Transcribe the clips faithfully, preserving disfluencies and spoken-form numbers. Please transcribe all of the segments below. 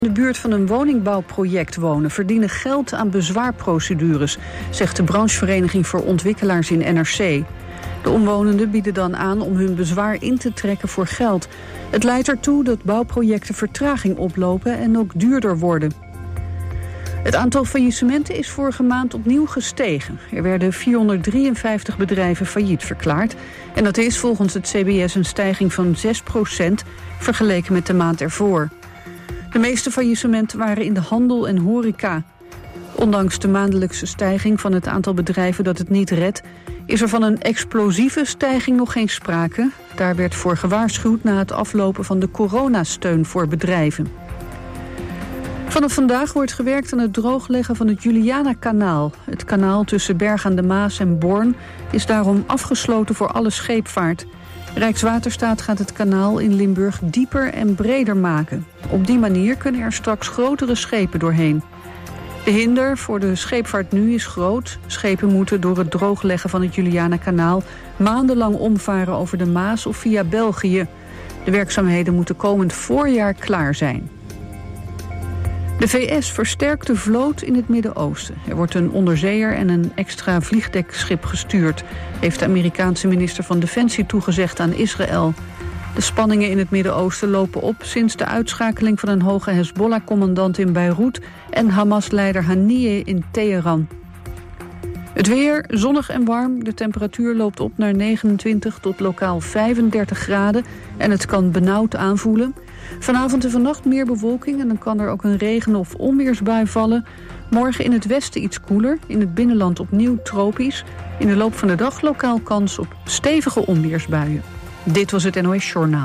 In de buurt van een woningbouwproject wonen verdienen geld aan bezwaarprocedures, zegt de branchevereniging voor ontwikkelaars in N R C. De omwonenden bieden dan aan om hun bezwaar in te trekken voor geld. Het leidt ertoe dat bouwprojecten vertraging oplopen en ook duurder worden. Het aantal faillissementen is vorige maand opnieuw gestegen. Er werden vierhonderddrieënvijftig bedrijven failliet verklaard. En dat is volgens het C B S een stijging van zes procent vergeleken met de maand ervoor. De meeste faillissementen waren in de handel en horeca. Ondanks de maandelijkse stijging van het aantal bedrijven dat het niet redt, is er van een explosieve stijging nog geen sprake. Daar werd voor gewaarschuwd na het aflopen van de coronasteun voor bedrijven. Vanaf vandaag wordt gewerkt aan het droogleggen van het Julianakanaal. Het kanaal tussen Berg aan de Maas en Born is daarom afgesloten voor alle scheepvaart. Rijkswaterstaat gaat het kanaal in Limburg dieper en breder maken. Op die manier kunnen er straks grotere schepen doorheen. De hinder voor de scheepvaart nu is groot. Schepen moeten door het droogleggen van het Julianakanaal maandenlang omvaren over de Maas of via België. De werkzaamheden moeten komend voorjaar klaar zijn. De V S versterkt de vloot in het Midden-Oosten. Er wordt een onderzeeër en een extra vliegdekschip gestuurd, heeft de Amerikaanse minister van Defensie toegezegd aan Israël. De spanningen in het Midden-Oosten lopen op sinds de uitschakeling van een hoge Hezbollah-commandant in Beirut en Hamas-leider Haniyeh in Teheran. Het weer, zonnig en warm. De temperatuur loopt op naar negenentwintig tot lokaal vijfendertig graden en het kan benauwd aanvoelen. Vanavond en vannacht meer bewolking en dan kan er ook een regen- of onweersbui vallen. Morgen in het westen iets koeler, in het binnenland opnieuw tropisch. In de loop van de dag lokaal kans op stevige onweersbuien. Dit was het N O S Journaal.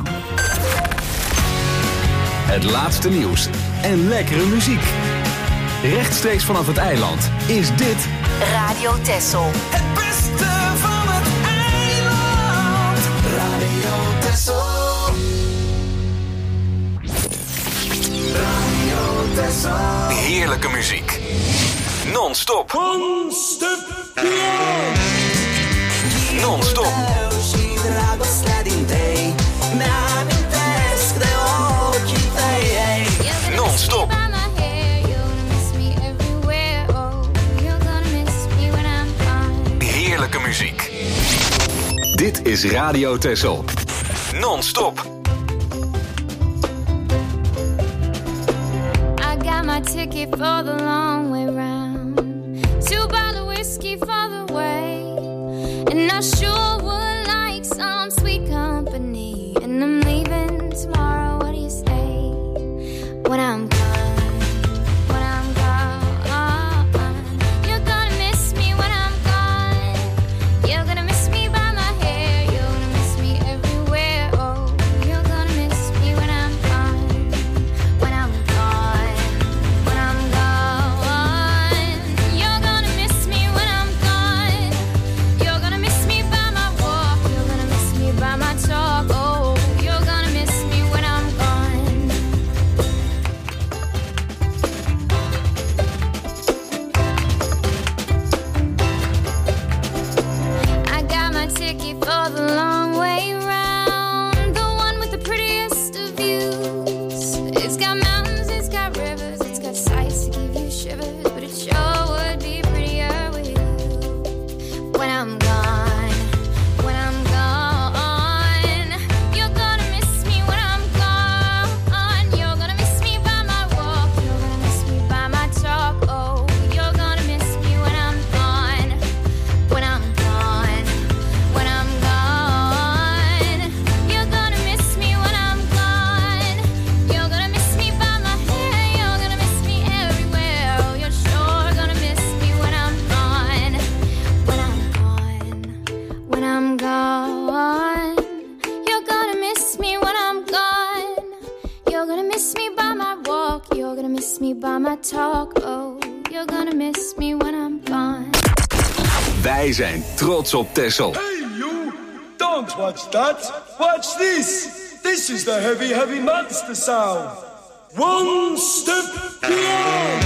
Het laatste nieuws en lekkere muziek. Rechtstreeks vanaf het eiland is dit Radio Texel. Het beste van het eiland. Radio Texel. Radio Texel. heerlijke muziek. Non-stop. Non-stop. Non-stop. Heerlijke muziek. Dit is Radio Texel. Non-stop. I got my ticket for the long way round. Two bottle whiskey for the way. And I sure would like some sweet company. And I'm leaving tomorrow, what do you say? When I'm Wij zijn trots op Texel. Hey you, don't watch that. Watch this. This is the heavy, heavy monster sound. One step beyond.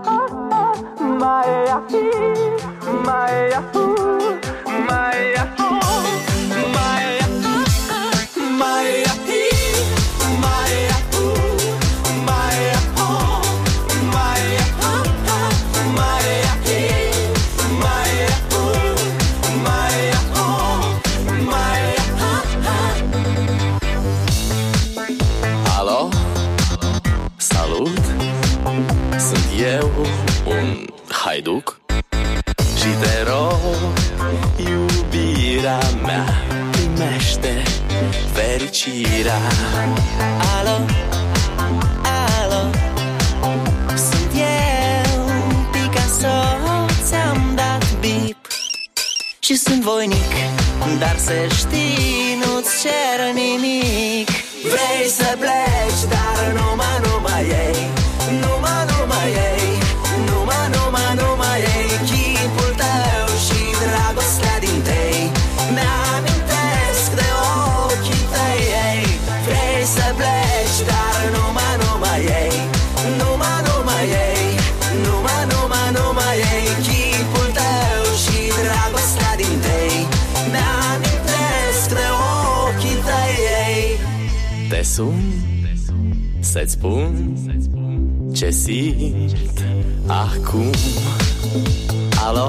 Haiduc și te rog, iubirea mea, primește fericirea. Alo, alo, sunt eu, Picasso, ți-am dat bip și sunt voinic, dar să știi, nu-ți cer nimic. Vrei să pleci, dar numai, numai ei, numai, numai ei, numai, numai, numai ei, chipul tău și dragostea din tei. Mi-amintesc de ochii tăi, ei. Vrei să pleci, dar numai, numai ei, numai, numai ei, numai, numai, numai ei, chipul tău și dragostea din tei. Mi-amintesc de ochii tăi, ei. Te sun să-ți spun ce simt acum. Alo,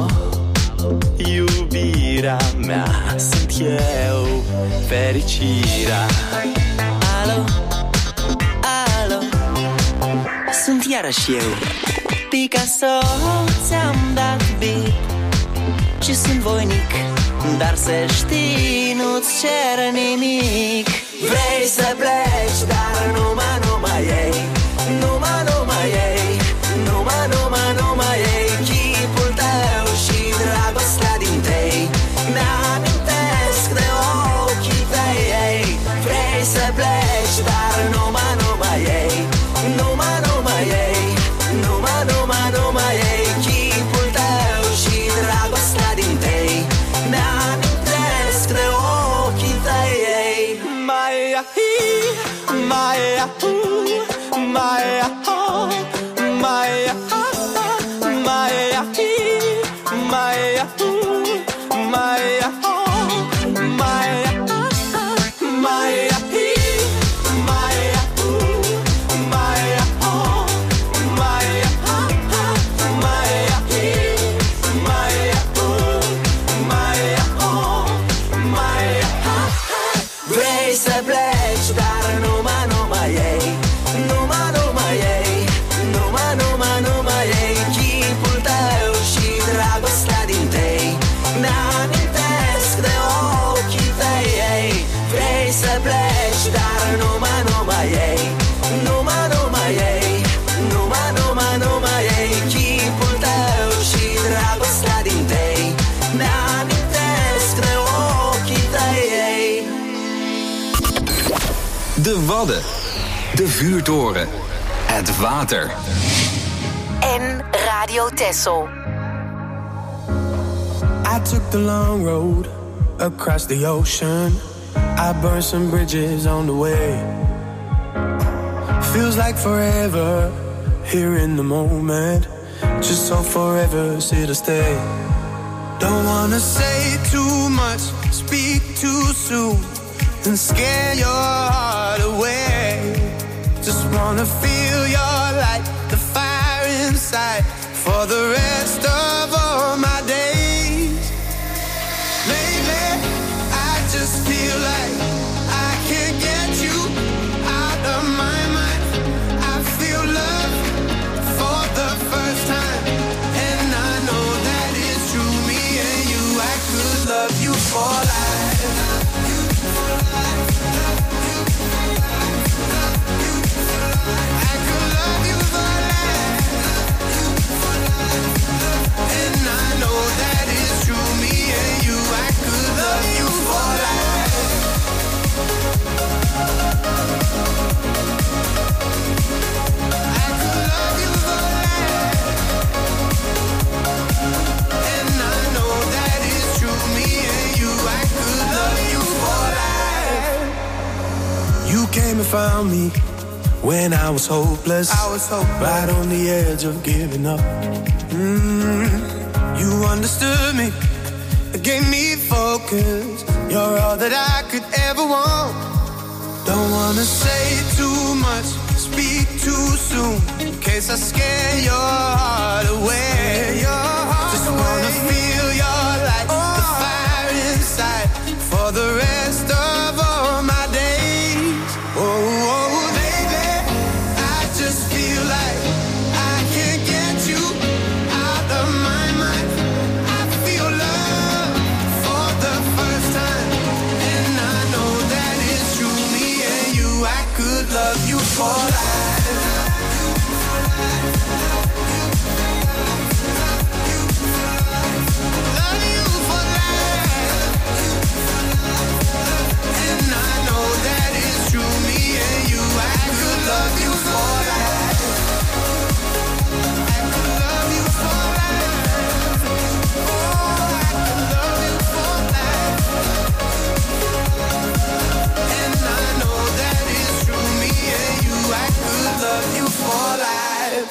iubirea mea, sunt eu, fericirea. Alo, alo, sunt iarăși eu, Picasso, ți-am dat bip și sunt voinic, dar să știi, nu-ți cer nimic. Vrei să pleci, dar numai, numai ei, numai, numai ei, numai, numai, numai ei, chipul tău și dragostea din tei. Mi-amintesc de ochii tăi, ei. Vrei să pleci, dar numai, numai ei, numai, numai ei, numai, numai, numai ei, chipul tău și dragostea din tei. Mi-amintesc de ochii tăi, ei. Mai ahi, mai ahu, mai aho, mai aha, mai ahi, mai ahu, mai aho, mai aha, mai ahi, mai ahu, mai aho, mai aha, mai ahi, mai ahu, mai aho, mai aha. Vrei să pleci, dar numai, numai ei, numai, numai ei, numai, numai, numai ei, chipul tău și dragostea din tei. Mi-amintesc de ochii tăi, ei. Vrei să pleci, dar numai, numai ei, numai, numai ei, numai, numai, numai ei, chipul tău și dragostea din tei. Mi-amintesc de ochii tăi, ei. De Wadden. De vuurtoren. Het water. En Radio Texel. I took the long road across the ocean. I burned some bridges on the way. Feels like forever here in the moment. Just so forever sit or stay. Don't wanna say too much, speak too soon and scare your heart away. Just wanna feel your light, the fire inside, for the rest of all my days. Lately, I just feel like I can't get you out of my mind. I feel love for the first time, and I know that it's true. Me and you, I could love you for life. I could love you for life. And I know that it's true. Me and you, I could love you for life. I could love you for life. And I know that it's true. Me and you, I could love you for life. You came and found me when I was hopeless, I was hopeless. Right on the edge of giving up. Mm, you understood me, gave me focus. You're all that I could ever want. Don't wanna say too much, speak too soon, in case I scare your heart away. Your heart Just away. Wanna feel your light, oh. the fire inside, for the rest of all my days. Oh, oh, baby, I just feel like I can't get you out of my mind. I feel love for the first time, and I know that it's true. Me and you, I could love you for life. Love you for life. I could love you for life. Oh, I could love you for life. And I know that it's true. Me and you, I could love you for life.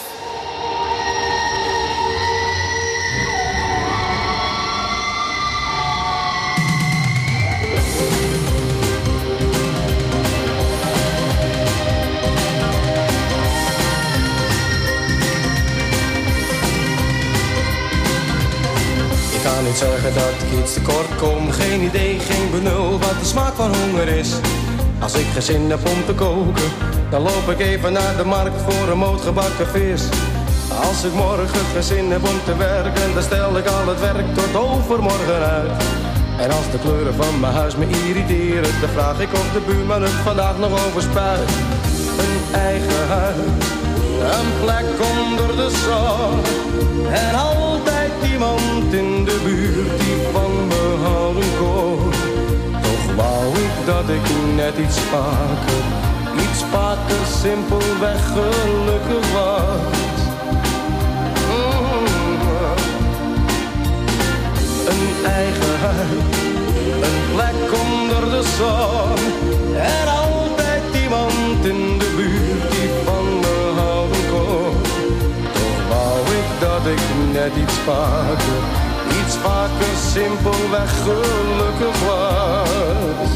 Ik kan niet zeggen dat ik iets tekort kom. Geen idee, geen benul wat de smaak van honger is. Als ik geen zin heb om te koken, dan loop ik even naar de markt voor een moot gebakken vis. Als ik morgen geen zin heb om te werken, dan stel ik al het werk tot overmorgen uit. En als de kleuren van mijn huis me irriteren, dan vraag ik of de buurman het vandaag nog overspuit. Een eigen huis, een plek onder de zon, en altijd iemand in de buurt die van me houden kon. Toch wou ik dat ik net iets vaker, iets vaker simpelweg gelukkig was. Mm. Een eigen huis, een plek onder de zon, en altijd iemand in de buurt die van me houden kon. Toch wou ik dat ik net iets vaker, iets vaker simpelweg gelukkig was.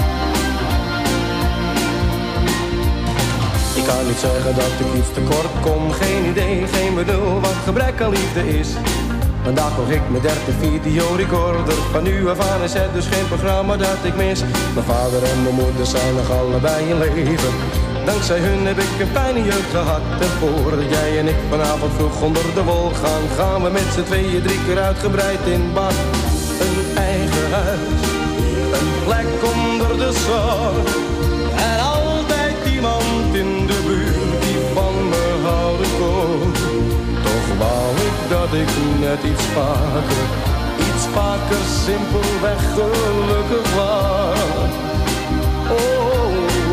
Ik kan niet zeggen dat ik iets tekort kom. Geen idee, geen benul wat gebrek aan liefde is. Vandaag kocht ik mijn derde videorecorder. Van nu af aan is het dus geen programma dat ik mis. Mijn vader en mijn moeder zijn nog allebei in leven. Dankzij hun heb ik een fijne jeugd gehad. En voordat jij en ik vanavond vroeg onder de wol gaan, gaan we met z'n tweeën drie keer uitgebreid in bad. Een eigen huis, een plek onder de zon, en altijd iemand in de buurt die van me houden kon. Toch wou ik dat ik net iets vaker, iets vaker simpelweg gelukkig was. Oh,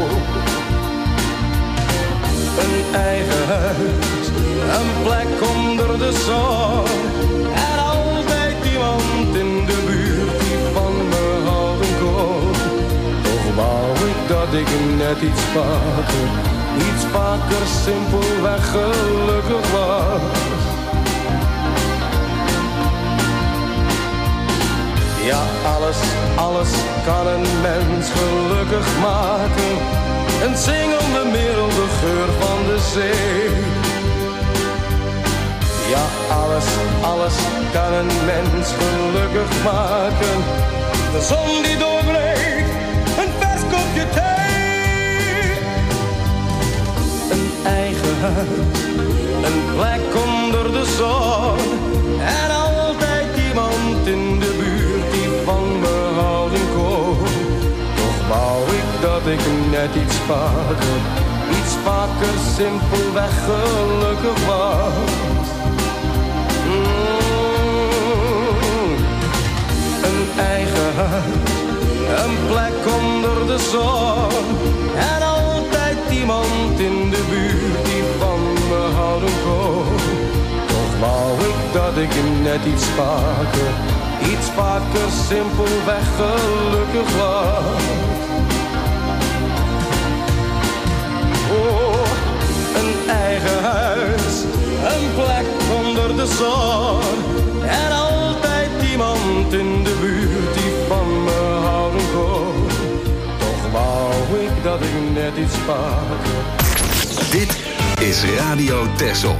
een eigen huis, een plek onder de zon, en altijd iemand in de buurt die van me houden kon. Toch wou ik dat ik net iets vaker, iets vaker simpelweg gelukkig was. Ja, alles, alles kan een mens gelukkig maken. Een zingende merel, de geur van de zee. Ja, alles, alles kan een mens gelukkig maken. De zon die doorbreekt, een vers kopje thee. Een eigen huis, een plek onder de zon, en altijd iemand in de buurt die van me houden kon. Toch wou ik dat ik net iets vaker, iets vaker simpelweg gelukkig was. Mm. Een eigen huis, een plek onder de zon, en altijd iemand in de buurt die van me houden kon. Toch wou ik dat ik net iets vaker, iets vaker simpelweg gelukkig was. Oh, eigen huis, een plek onder de zon. En altijd iemand in de buurt die van me houden kon. Toch wou ik dat ik net iets vaker. Dit is Radio Texel.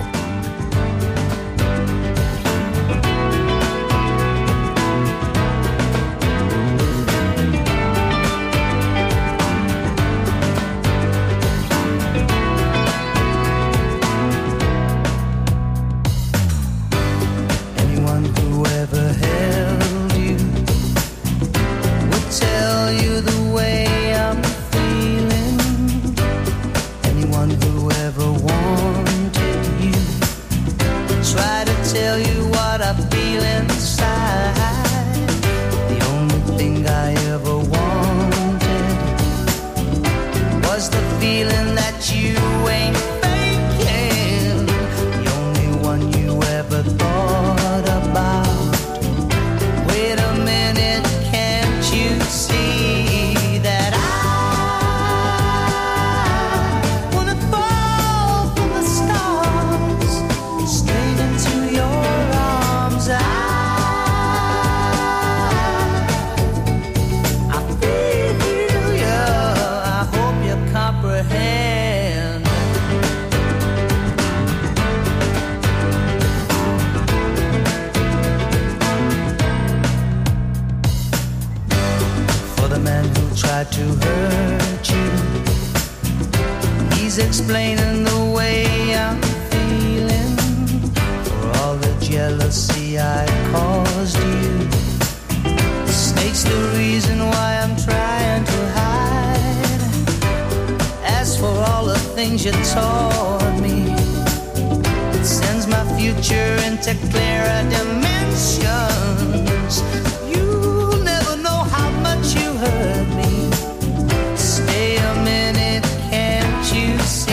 Explaining the way I'm feeling for all the jealousy I caused you. The snake's the reason why I'm trying to hide. As for all the things you taught me, it sends my future into clearer dimensions. You'll never know how much you hurt me. Stay a minute, can't you see?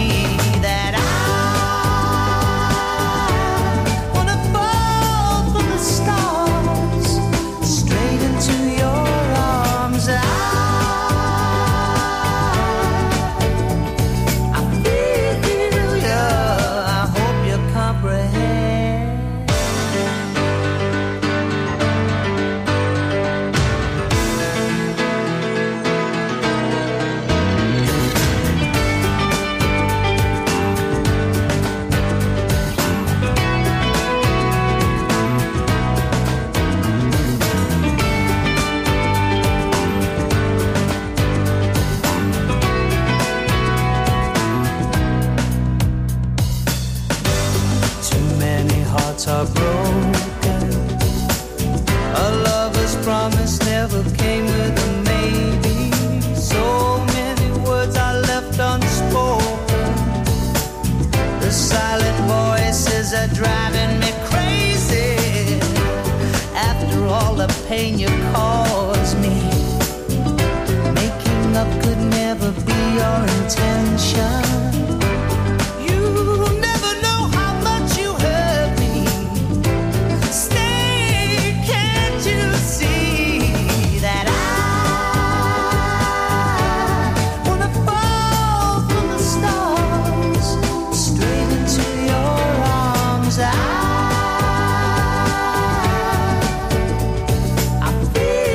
Are broken. A lover's promise never came with a maybe. So many words are left unspoken. The silent voices are driving me crazy. After all the pain you caused me, making up could never be your intention. I feel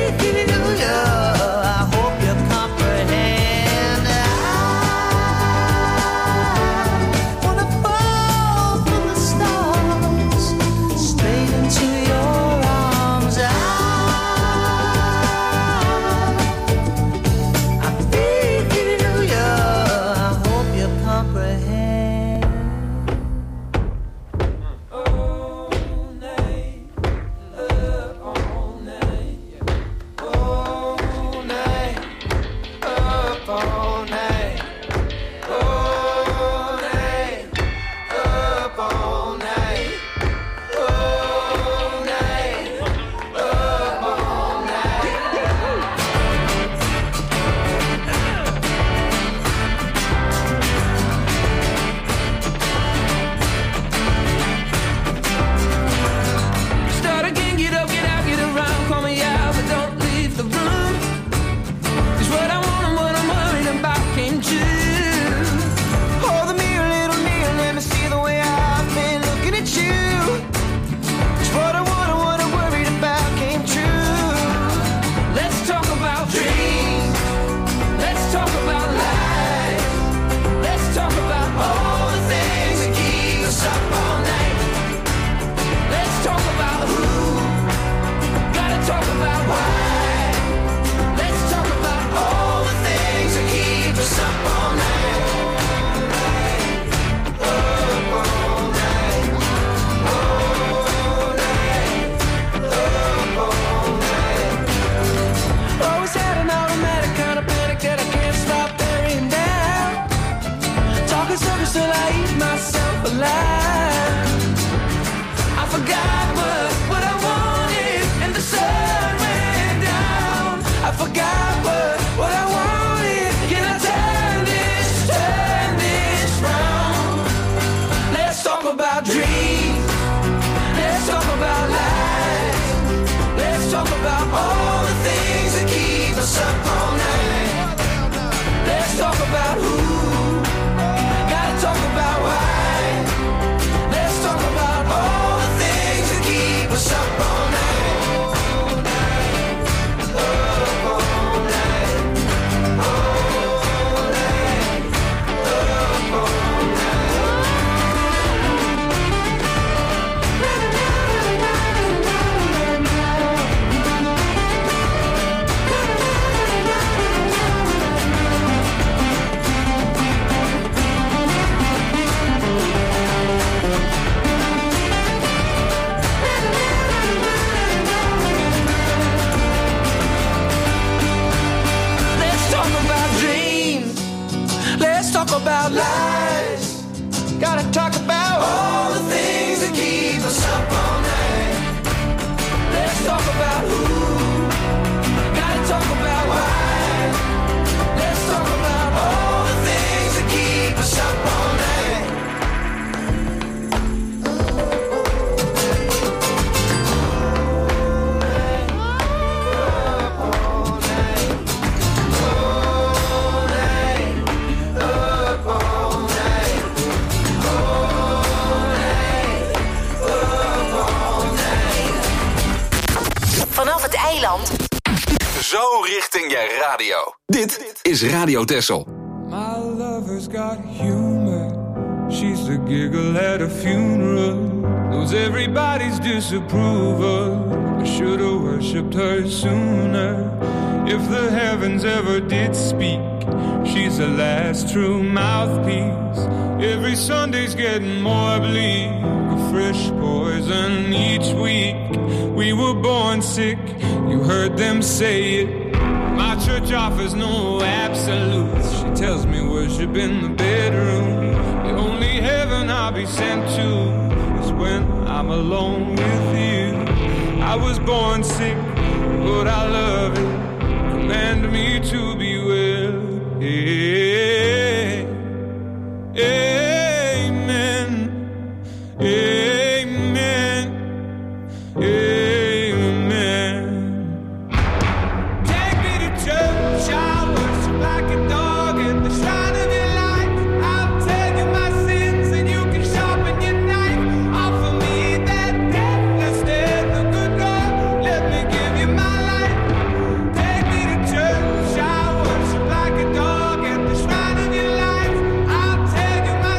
forgot what, what I wanted, and the sun went down. I forgot what, what I wanted. Can I turn this, turn this round? Let's talk about dreams. Let's talk about lies. Let's talk about all the things that keep us up all night. Let's talk about who. Gotta talk about why. Let's talk about all the things that keep us up all night. All night, up all night, all night, up all night. Talk about lies. Gotta talk about all the things that keep us up all night. Let's talk about who. Gotta talk about why. Let's talk about all the things that keep us up all night. Vanaf het eiland. Zo richting je radio. Dit is Radio Texel. My lover's got humor. She's the giggle at a funeral. Knows everybody's disapproval. I should've worshipped her sooner. If the heavens ever did speak, she's the last true mouthpiece. Every Sunday's getting more bleak. A fresh poison each week. We were born sick, you heard them say it. My church offers no absolutes. She tells me worship in the bedroom. The only heaven I'll be sent to is when I'm alone with you. I was born sick, but I love it. Command me to be well. Hey, amen. Amen. Amen. Take me to church, I'll worship like a dog at the shrine of your life. I'll tell you my sins and you can sharpen your knife. Offer me that deathless death, the good God, let me give you my life. Take me to church, I'll worship like a dog at the shrine of your life. I'll tell you my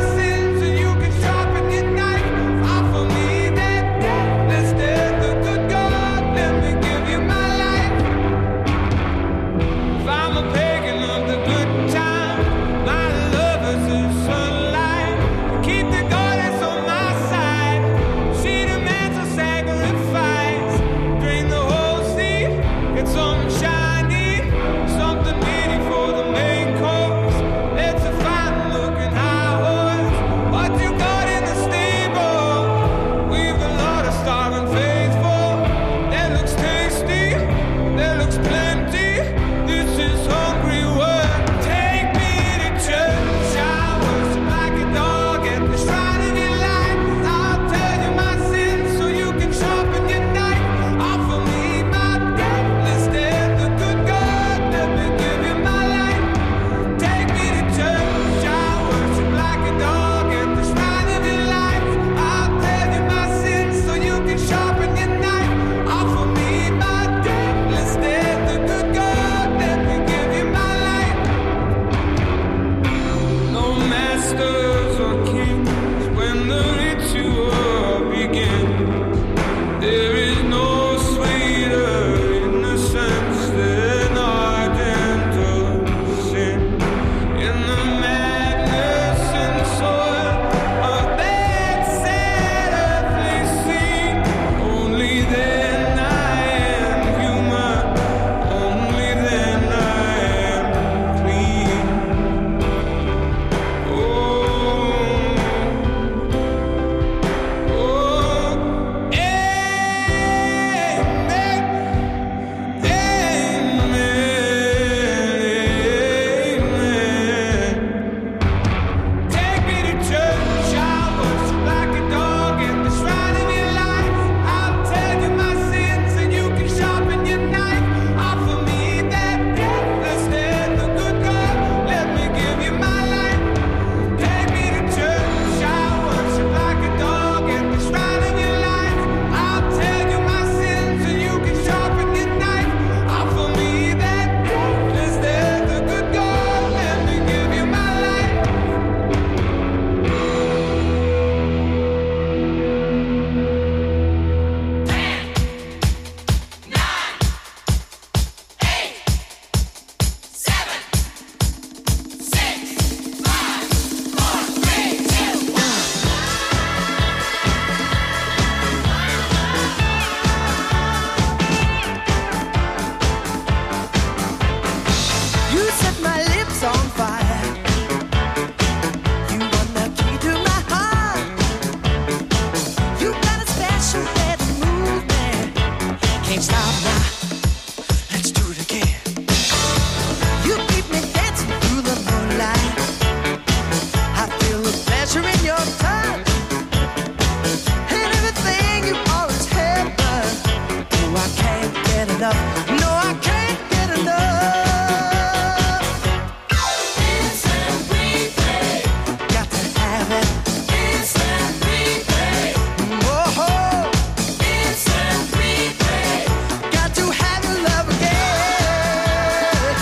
can't stop now. Let's do it again. You keep me dancing through the moonlight. I feel the pleasure in your touch and everything you always have done. Oh, I can't get enough. No, I can't get enough. Instant replay. Got to have it. Instant replay. Whoa. Instant replay. Got to have your love again.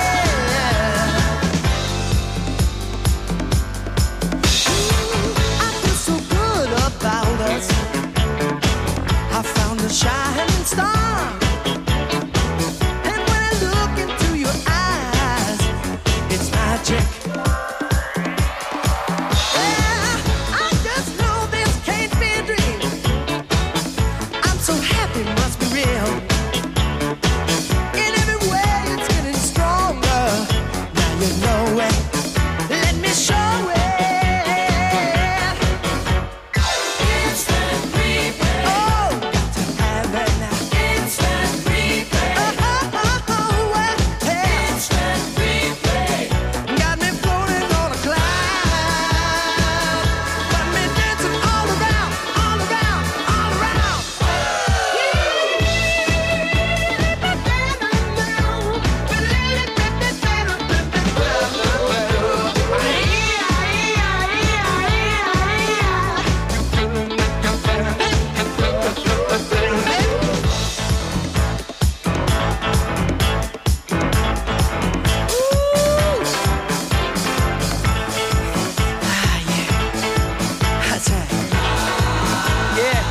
Ooh, I feel so good about us. I found a shining star. And when I look into your eyes, it's magic. Yeah, I just know this can't be a dream. I'm so happy, must be real. In every way, it's getting stronger. Now you know it. Let me show it. Instant replay. Oh, got to have it now. Instant replay. Oh, oh, oh, oh, well, yeah. Instant replay. Got me floating on a cloud. Got me dancing all around, all around, all around. Ah, yeah. That's right. Yeah.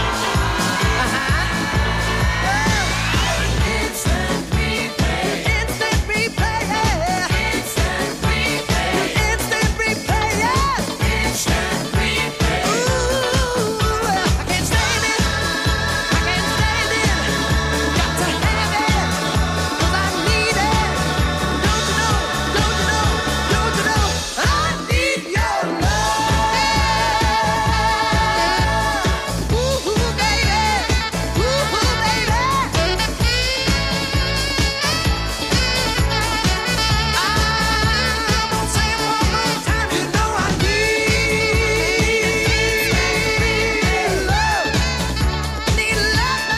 Instant replay. Instant replay, yeah. Instant replay. Instant replay, yeah. Instant replay. Ooh, I can't stand it. I can't stand it. Got to have it. 'Cause I need it. Don't you know? Don't you know? Don't you know? I need your love. Ooh, baby. Ooh, baby. I'm gonna say it one more time. You know I need love. Need love,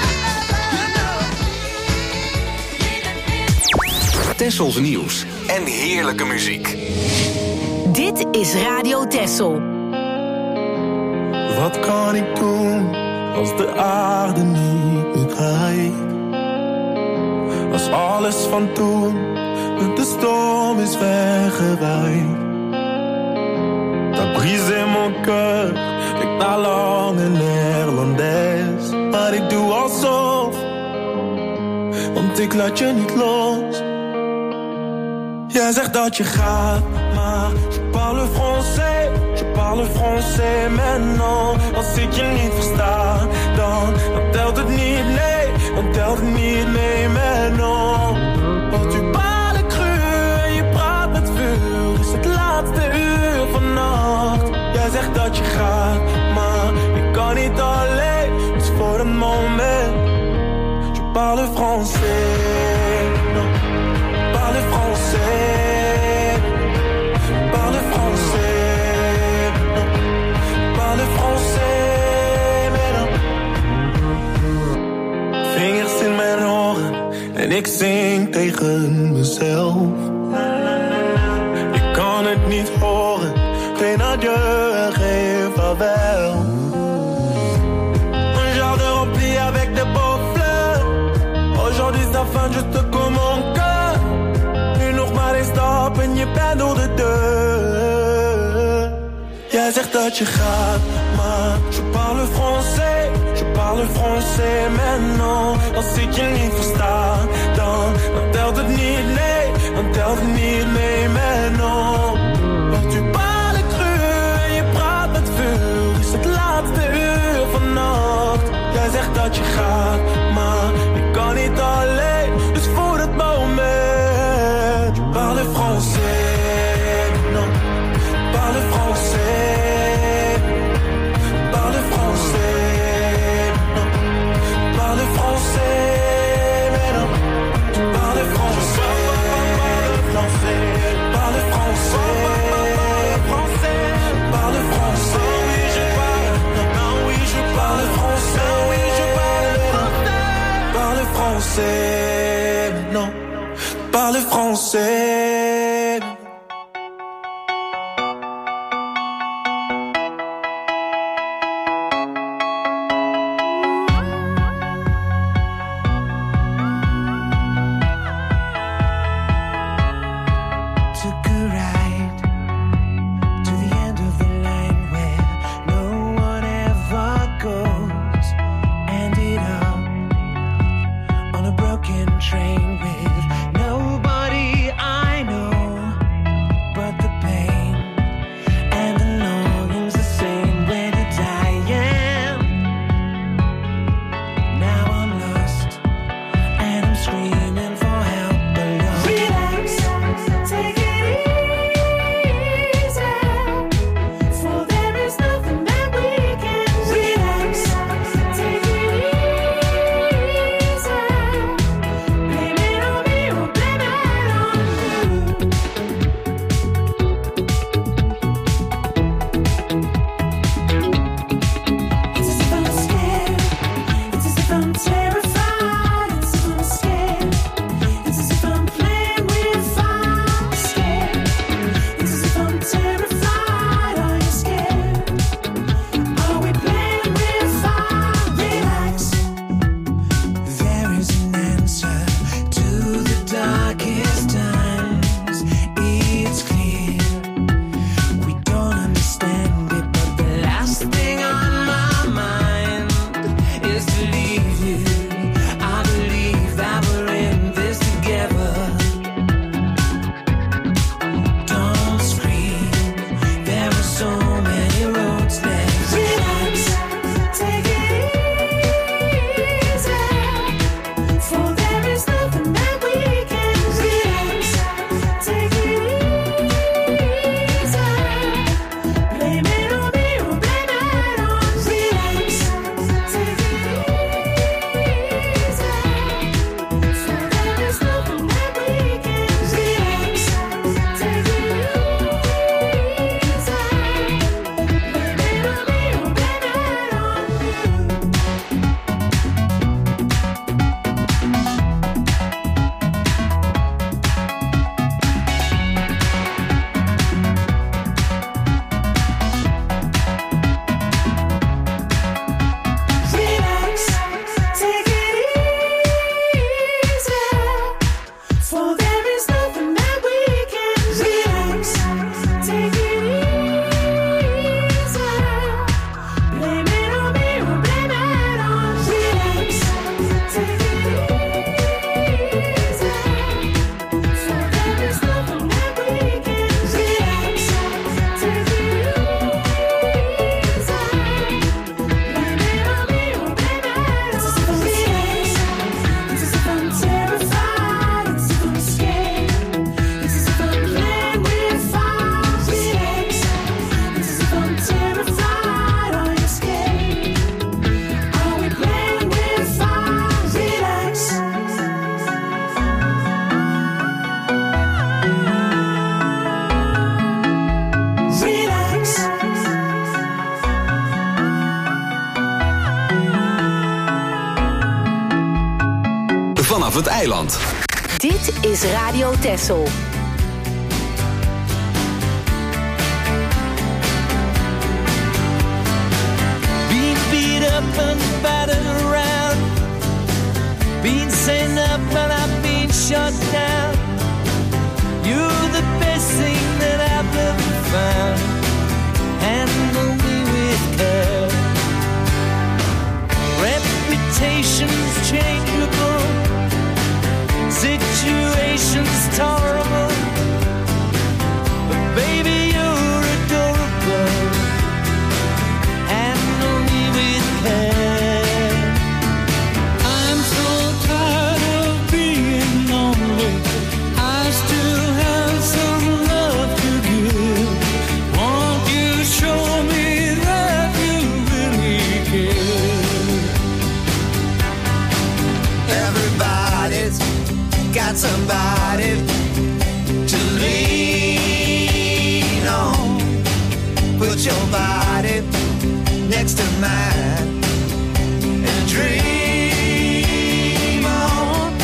love, love. Tessels nieuws en heerlijke muziek. Dit is Radio Tessel. Wat kan ik doen als de aarde niet meer draait? Als alles van toen met de storm is weggewaaid. T'as brisé mon cœur, ik taal lang in Nederlands. Maar ik doe alsof, want ik laat je niet los. Jij zegt dat je gaat, maar je parle français, je parle français maintenant. Als ik je niet versta, dan, dan telt het niet, nee, dan telt het niet mee maintenant. Want tu parle cru en je praat met vuur, is het laatste uur vannacht. Jij zegt dat je gaat, maar ik kan niet alleen, dus voor een moment. Je parle français, non, parle français, parle français, non, parle français, mais non. Vingers in mijn oren en ik zing tegen mezelf. Ik kan het niet horen, geen adieu, geen vaarwel. Un jardin rempli avec des beaux fleurs. Aujourd'hui ça fin juste comme mon cœur. Nu nog maar één stap en je bent door de deur. Jij zegt dat je gaat, maar je parle français, je parle français maintenant. Als ik je niet versta, dan, dan telt het niet, nee, dan telt het niet mee maintenant. Want tu parle cru en je praat met vuur, is het laatste uur vannacht. Jij zegt dat je gaat, maar ik kan niet alleen, dus voor het moment. Je parle français, non, parle français, parle français, non, parle français. français, non, parler français. Vanaf het eiland. Dit is Radio Texel. Being beat up and battered around, being sent up and I've been shut down. You're the best thing that I've ever found. Handle me with care. Reputation's changeable, situation's tolerable, but baby you're adorable. Handle me with care. I'm so tired of being lonely. I still have some love to give. Won't you show me that you really care? Everybody's got somebody to lean on. Put your body next to mine and dream on.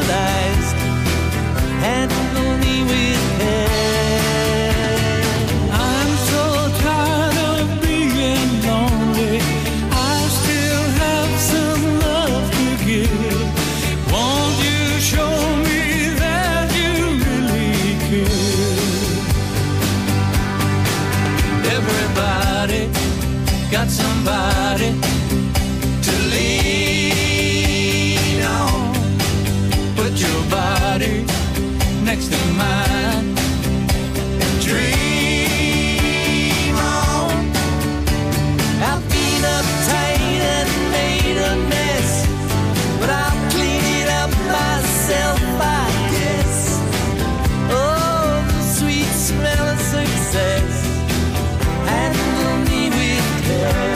paralyzed. Handle me with care. I'm so tired of being lonely. I still have some love to give. Won't you show me that you really care? Everybody got somebody to lean on. Put your body next to mine and dream on. I've been uptight and made a mess, but I'll clean it up myself, I guess. Oh, the sweet smell of success. Handle me with care.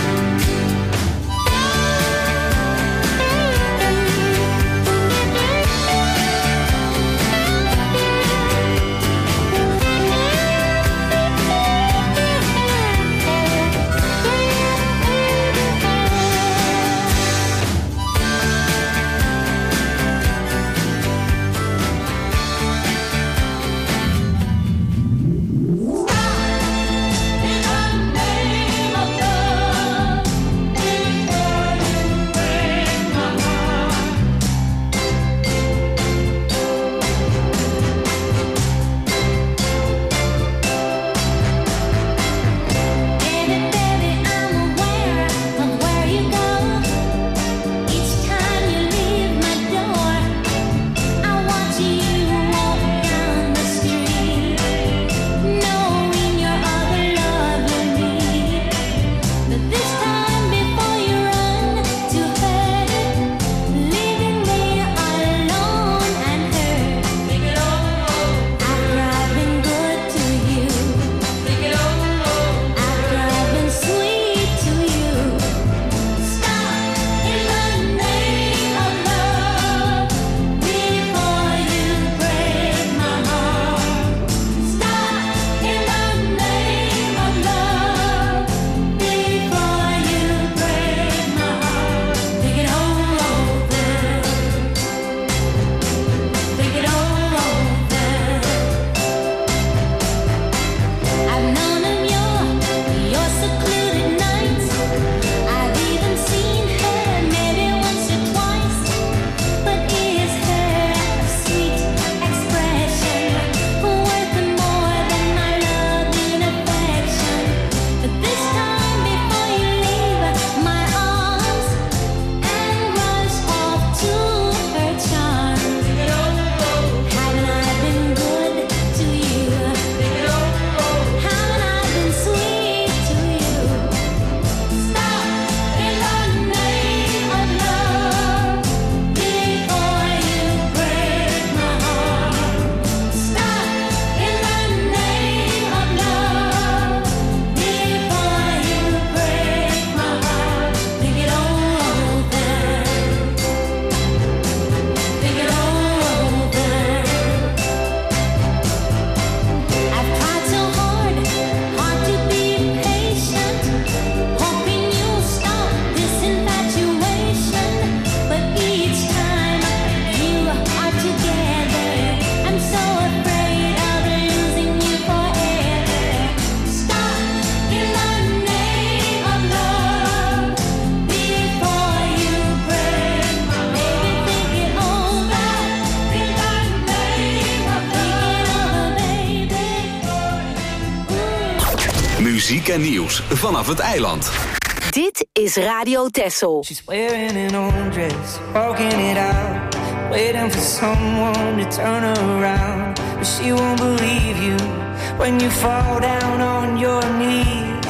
Muziek en nieuws vanaf het eiland. Dit is Radio Texel. She's wearing an old dress, walking it out, waiting for someone to turn her around. But she won't believe you when you fall down on your knees.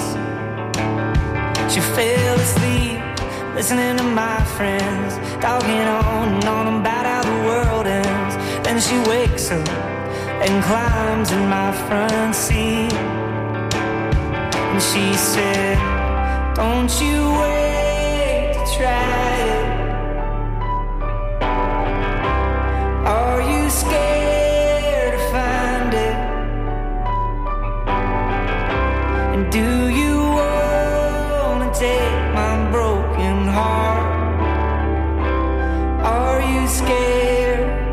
She fell asleep, listening to my friends, talking on and on about how the world ends. Then she wakes up and climbs in my front seat. And she said, don't you wait to try it. Are you scared to find it? And do you wanna take my broken heart? Are you scared?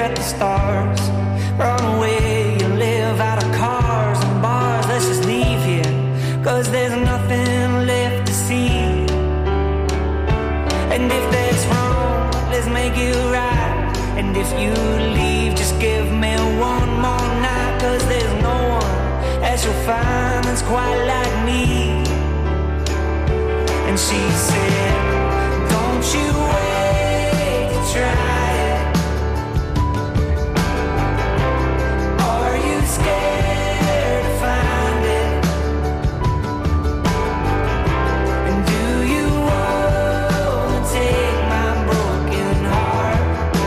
at the stars. Run away and live out of cars and bars. Let's just leave here, cause there's nothing left to see. And if that's wrong, let's make it right. And if you leave, just give me one more night. Cause there's no one that you'll find that's quite like me. And she said, don't you wait to try it. Are you scared to find it? And do you want to take my broken heart?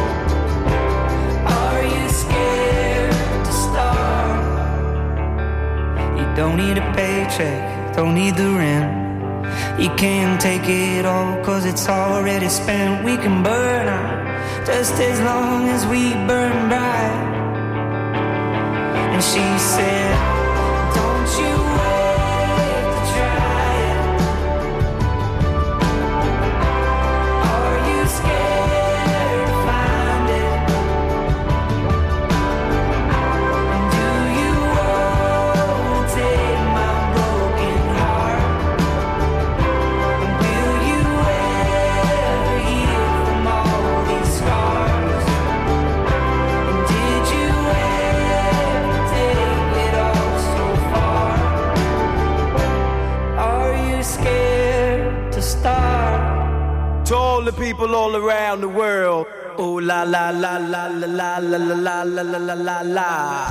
Are you scared to start? You don't need a paycheck, don't need the rent. You can't take it all, cause it's already spent. We can burn out just as long as we burn bright. And she said, don't you wait to try it. Are you scared to find it? And do you want to take my broken heart? To all the people all around the world. Oh la la la la la la la la la la la la la.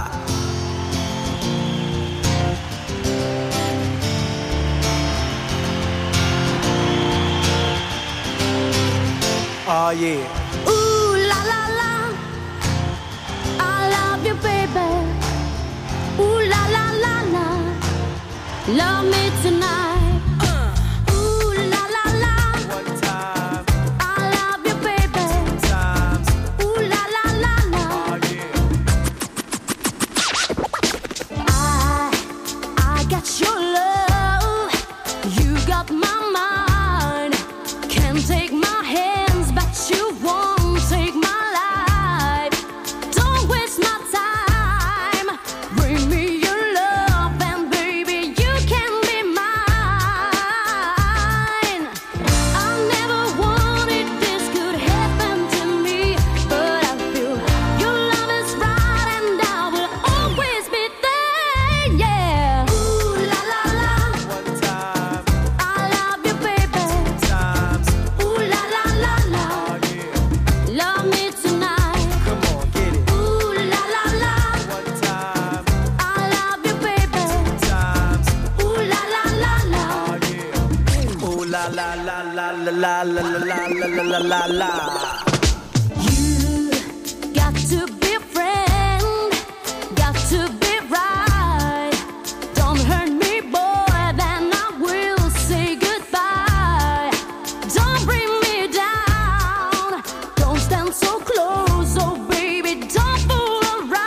Oh yeah. Ooh la la la, I love you, baby. Ooh la la la la, love me tonight. La la la la la la la la la. You got to be a friend, got to be right. Don't hurt me, boy, then I will say goodbye. Don't bring me down, don't stand so close, oh baby, don't fool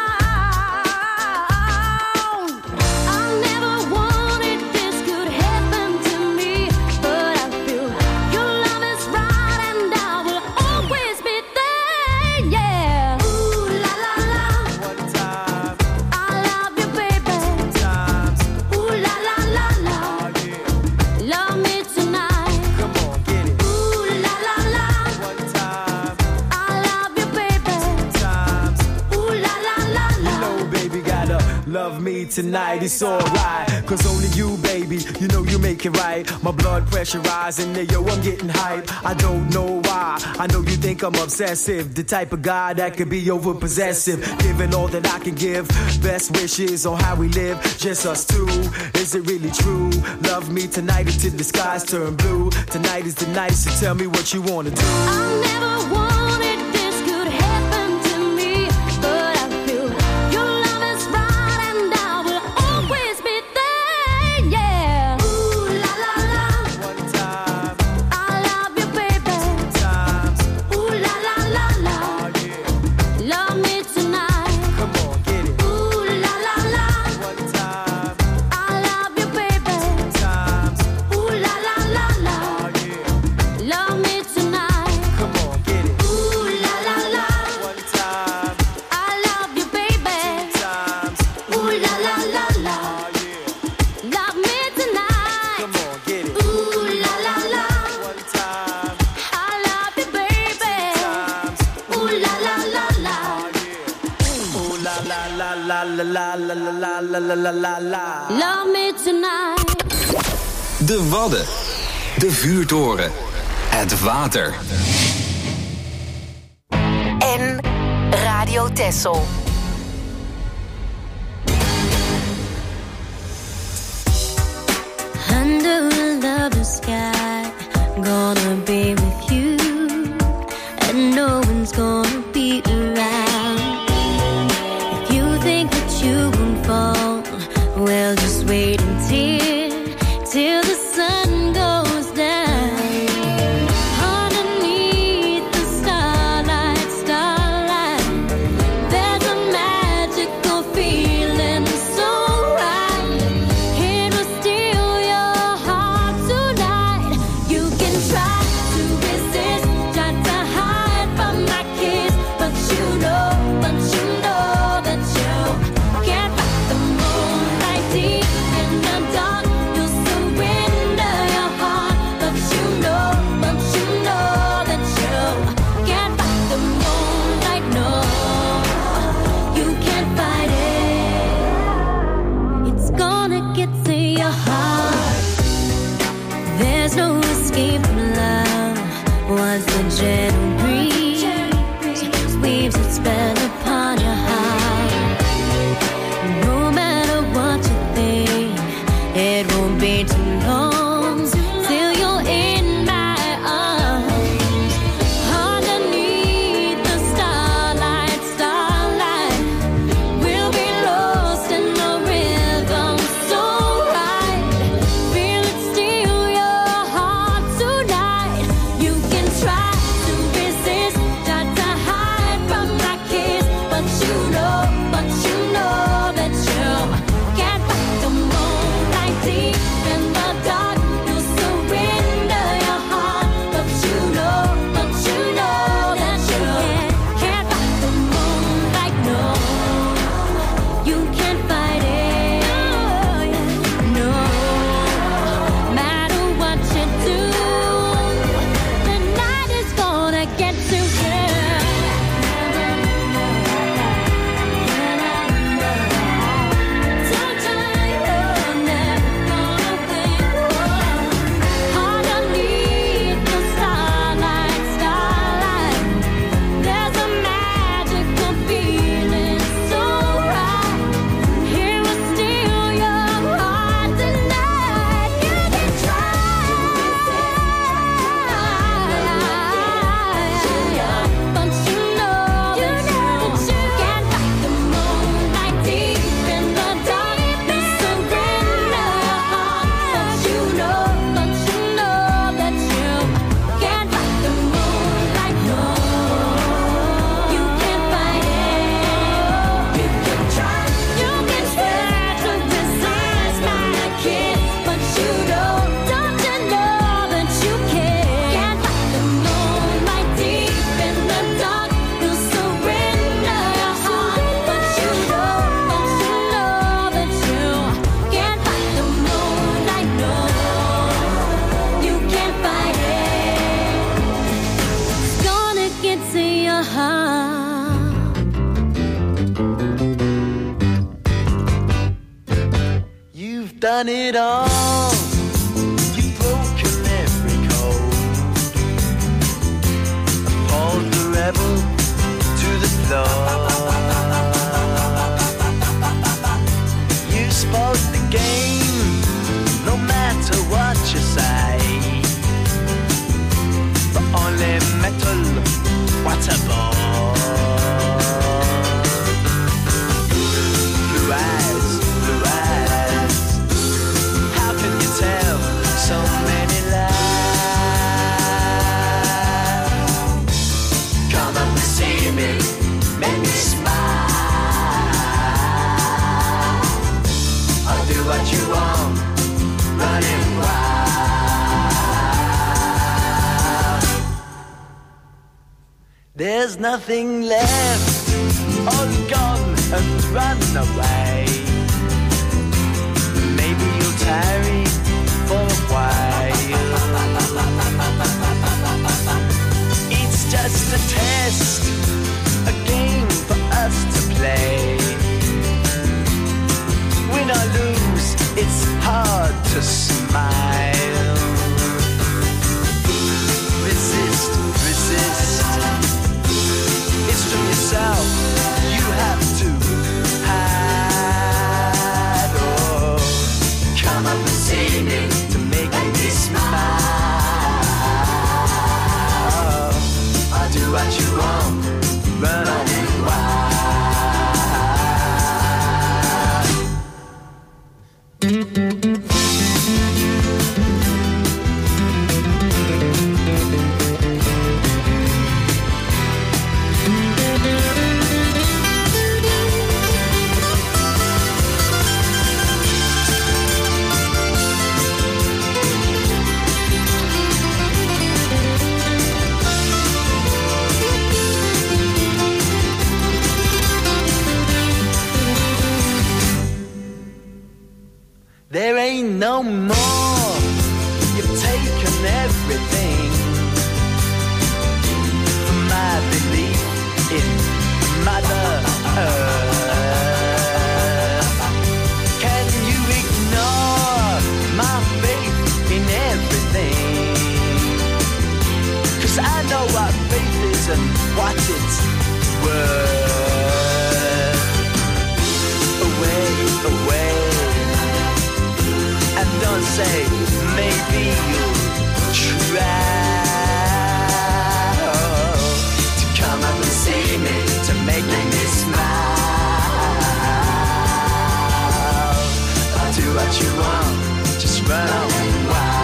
around. I never wanted this could happen to me, but I feel your love is right and I will always be there, yeah. Ooh la la la, One time, I love you, baby. two times, Ooh la la la la, oh yeah. love me tonight. Come on, get it. Ooh la la la, One time, I love you, baby. two times. Ooh la la la la. No, baby, gotta love me tonight, it's alright. Cause only you, baby, you know you make it right. My blood pressure rising, there, yo, I'm getting hype. I don't know why, I know you think I'm obsessive. The type of guy that could be over possessive. Giving all that I can give, best wishes on how we live, just us two. Is it really true? Love me tonight until the skies turn blue. Tonight is the night, so tell me what you wanna do. I never wanted this could happen to me, but I feel your love is right and I will always be there, yeah. Ooh la la la, One time, I love you, baby. two times, Ooh la la la la, oh yeah. love me tonight. Come on, get it. Ooh la la la, One time, I love you, baby. two times, Ooh la la la la, oh yeah. love me tonight. Come on, get it. Ooh la la la la la la la la la la. Love me tonight. De Wadden. De vuurtoren. Het water. En Radio Texel. Under a lover's sky, gonna be with you, and no one's gonna be around. If you think that you won't fall, well, just wait until, till the sun goes down. Underneath the starlight, starlight, there's a magical feeling so right. It will steal your heart tonight. You can try to resist, try to hide from my kiss, but you know, but you know that you can't fight the moonlight deep in the dark. You'll surrender your heart, but you know, but you know that you can't fight the moonlight. No, you can't fight it. It's gonna get to your heart. There's no escape from love. Once the gentle breeze weaves its spell upon your heart, no matter what you think, it won't be too long till you're in my arms. Underneath the starlight, starlight, we'll be lost in the rhythm so right. Feel it steal your heart tonight. You can try to resist, try to hide from my kiss, but you know, but you know that you can't fight the moonlight deep in the dark. You'll surrender your heart, but you know, but you know that you can't fight the moonlight. No, you can't fight it. No, matter what you do, the night is gonna get to you. Underneath the starlight, starlight, there's a magical feeling so right. It will steal your heart tonight. You can try, but you know that you can't fight the moonlight deep in the dark. You surrender your heart, but you know, but you know that you can't fight the moonlight. No, you can't fight it. You can try, you can try to resist my kiss, but you know, don't you know that you can't fight the moonlight deep in the dark. You surrender your heart, but you know, but you know that you can't fight the moonlight. No, you can't fight it. It's gonna get to your heart. You've done it all. You've broken every code. Pulled the rebel to the floor. You spoke the game, no matter what you say. The only metal, what a ball. Blue eyes, blue eyes. How can you tell so many lies? Come up and see me, make me smile. I'll do what you want, running wild. There's nothing left, all gone and run away. Maybe you'll tarry for a while. It's just a test, a game for us to play. yourself, you have to hide. Oh, come up and see me to make me smile. I'll do what you want, run on and wild. There ain't no more. You've taken everything from my belief in Mother Earth. Can you ignore my faith in everything? 'Cause I know what faith is and what it's worth. Away, away. And don't say, maybe you'll try oh, to come up and see me, to make me smile. I'll do what you want, just run on wild.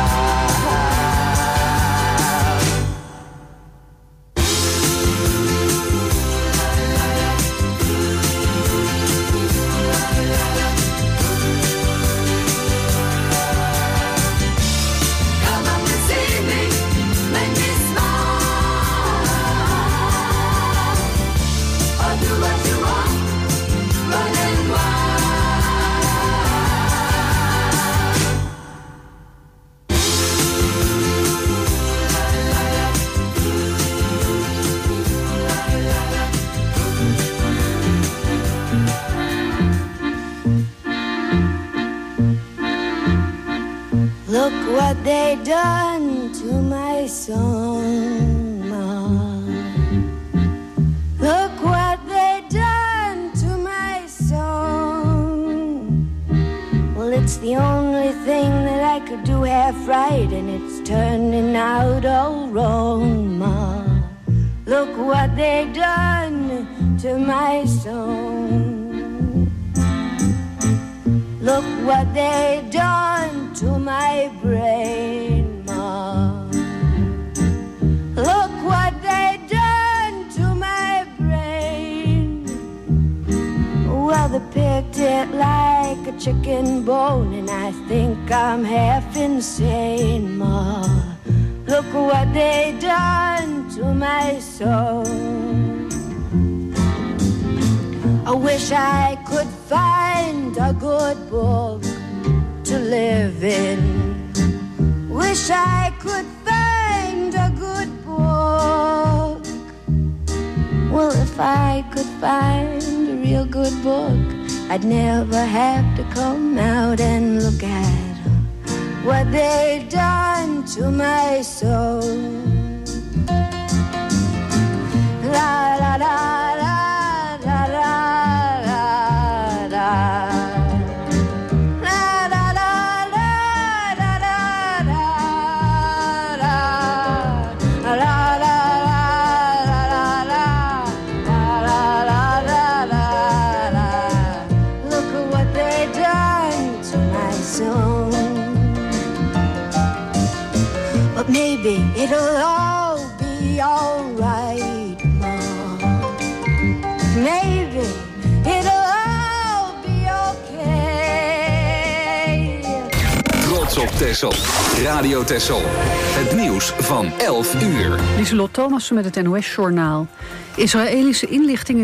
Look what they done to my song, Ma. Look what they done to my song. Well, it's the only thing that I could do half right, and it's turning out all wrong, Ma. Look what they done to my song. Look what they done to my brain, Ma. Look what they done to my brain. Well, they picked it like a chicken bone, and I think I'm half insane, Ma. Look what they done to my soul. I wish I could find a good book to live in. Wish I could find a good book. Well, if I could find a real good book, I'd never have to come out and look at what they've done to my soul. La la la la. La la la la la la la la la la la la la. Look at what they done to my soul. But maybe it'll all be alright, Mom. Maybe it'll all be okay. Trots op Texel. Radio Texel. Het nieuws van elf uur. Lieselot Thomassen met het N O S-journaal. Israëlische inlichtingen